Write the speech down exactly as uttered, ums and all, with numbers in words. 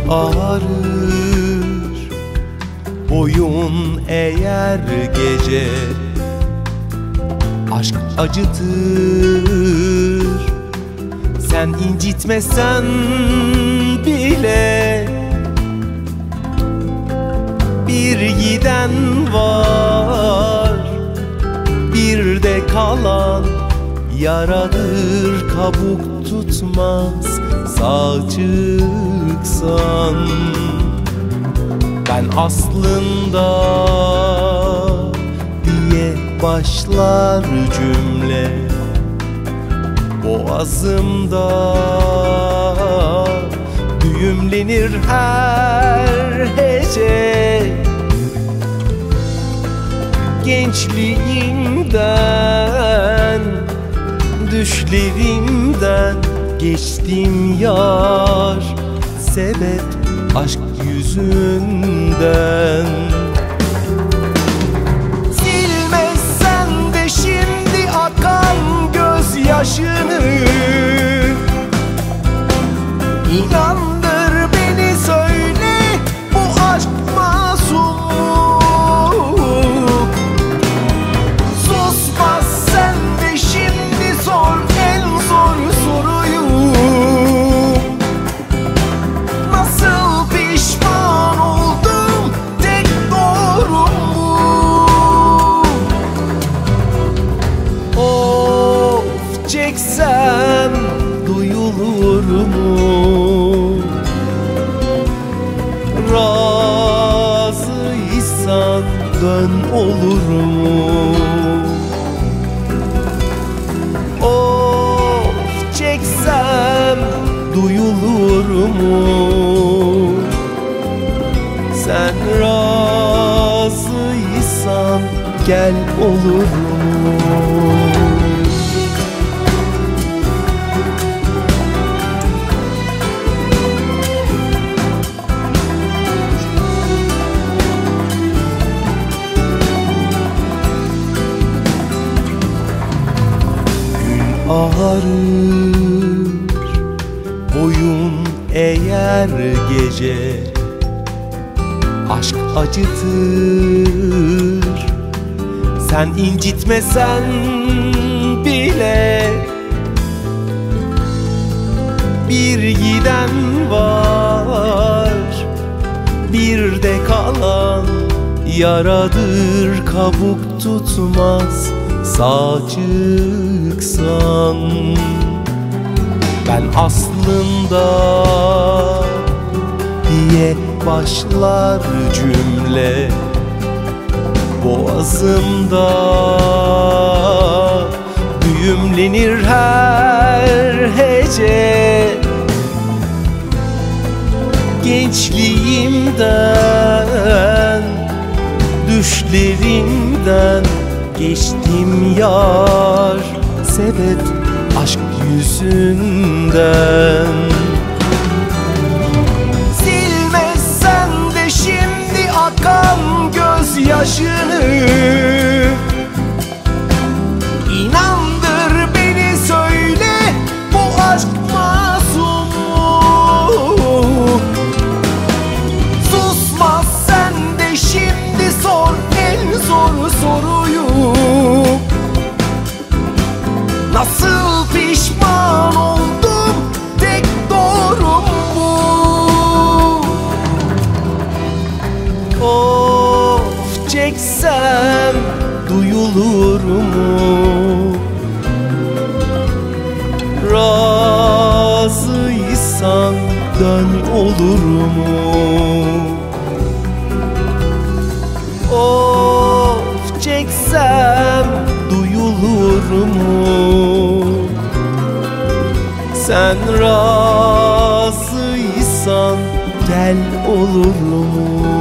ağrır boyun eğer gece. Aşk acıtır sen incitmesen bile. Bir giden var, bir de kalan yaradır, kabuk tutmaz sağ çıksan. Ben aslında diye başlar cümle boğazımda, düğümlenir her hece. Gençliğimden, düşlerimden geçtim yar, sebep aşk yüzünden. Silmezsen de şimdi akan gözyaşını, İnandır beni, söyle bu aşk masum. Susmaz sen de şimdi sor en zor soruyu. Nasıl pişman oldum, tek doğru mu? Of çeksem duyulur mu? Razıysan dön olur mu? Of çeksem duyulur mu? Sen razıysan gel olur mu? Ağrır boyun eğer gece. Aşk acıtır sen incitmesen bile. Bir giden var, bir de kalan yaradır, kabuk tutmaz sağ çıksan. Ben aslında diye başlar cümle boğazımda, düğümlenir her hece. Gençliğimden, düşlerimden geçtim yar, sebep aşk yüzünden. Silmezsen de şimdi akan gözyaşını, İnandır beni, söyle bu aşk masum mu? Susmaz sen de şimdi sor en zor soruyu. Nasıl pişman oldum, tek doğru mu? Of çeksem duyulur mu? Razıysan dön olur mu? Of çeksem duyulur mu? Sen razıysan gel olur mu?